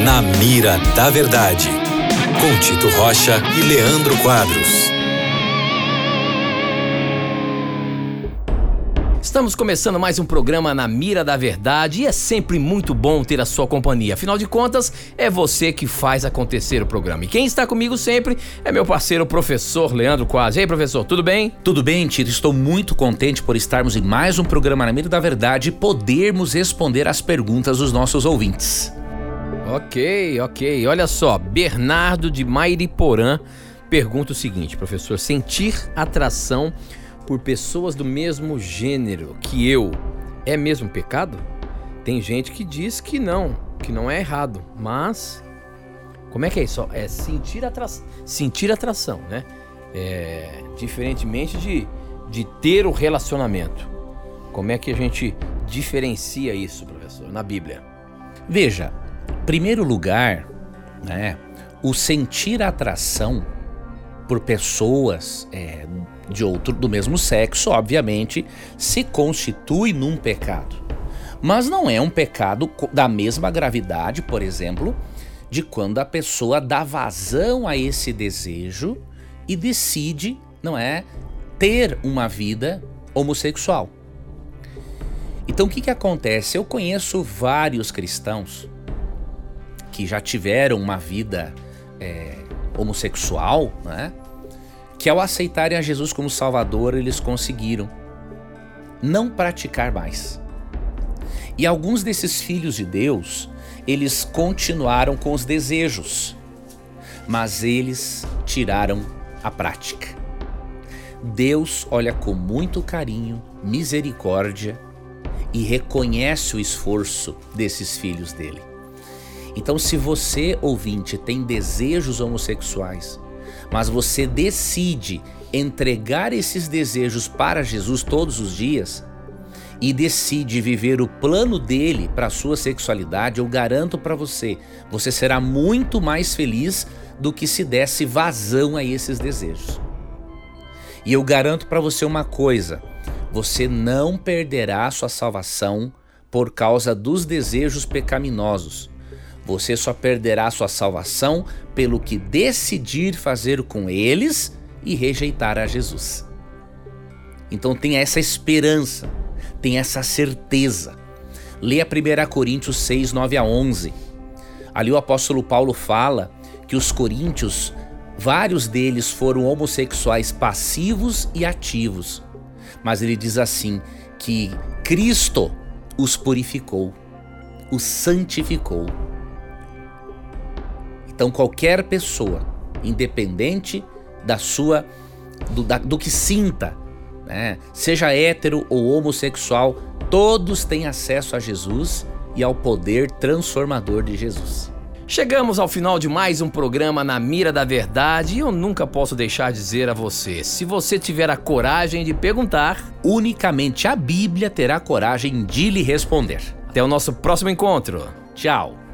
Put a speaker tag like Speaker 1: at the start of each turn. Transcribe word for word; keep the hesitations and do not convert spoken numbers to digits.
Speaker 1: Na Mira da Verdade, com Tito Rocha e Leandro Quadros.
Speaker 2: Estamos começando mais um programa Na Mira da Verdade e é sempre muito bom ter a sua companhia. Afinal de contas, é você que faz acontecer o programa. E quem está comigo sempre é meu parceiro, professor Leandro Quadros. E aí, professor, tudo bem?
Speaker 3: Tudo bem, Tito. Estou muito contente por estarmos em mais um programa Na Mira da Verdade e podermos responder as perguntas dos nossos ouvintes.
Speaker 2: Ok, ok. Olha só, Bernardo de Mairiporã pergunta o seguinte, professor: sentir atração por pessoas do mesmo gênero que eu é mesmo pecado? Tem gente que diz que não, que não é errado, mas como é que é isso? É sentir, atra... sentir atração, né? É... Diferentemente de, de ter o relacionamento. Como é que a gente diferencia isso, professor, na Bíblia?
Speaker 3: Veja, em primeiro lugar, né, o sentir atração por pessoas é, de outro, do mesmo sexo, obviamente, se constitui num pecado. Mas não é um pecado da mesma gravidade, por exemplo, de quando a pessoa dá vazão a esse desejo e decide, não é, ter uma vida homossexual. Então o que que acontece? Eu conheço vários cristãos que já tiveram uma vida é, homossexual, né? Que ao aceitarem a Jesus como Salvador, eles conseguiram não praticar mais. E alguns desses filhos de Deus, eles continuaram com os desejos, mas eles tiraram a prática. Deus olha com muito carinho, misericórdia e reconhece o esforço desses filhos dele. Então, se você, ouvinte, tem desejos homossexuais, mas você decide entregar esses desejos para Jesus todos os dias e decide viver o plano dele para a sua sexualidade, eu garanto para você, você será muito mais feliz do que se desse vazão a esses desejos. E eu garanto para você uma coisa, você não perderá a sua salvação por causa dos desejos pecaminosos. Você só perderá sua salvação pelo que decidir fazer com eles e rejeitar a Jesus. Então tenha essa esperança, tenha essa certeza. Leia primeira Coríntios seis, nove a onze. Ali o apóstolo Paulo fala que os coríntios, vários deles foram homossexuais passivos e ativos. Mas ele diz assim, que Cristo os purificou, os santificou. Então qualquer pessoa, independente da sua, do, da, do que sinta, né, seja hétero ou homossexual, todos têm acesso a Jesus e ao poder transformador de Jesus.
Speaker 2: Chegamos ao final de mais um programa Na Mira da Verdade e eu nunca posso deixar de dizer a você, se você tiver a coragem de perguntar,
Speaker 3: unicamente a Bíblia terá coragem de lhe responder.
Speaker 2: Até o nosso próximo encontro. Tchau.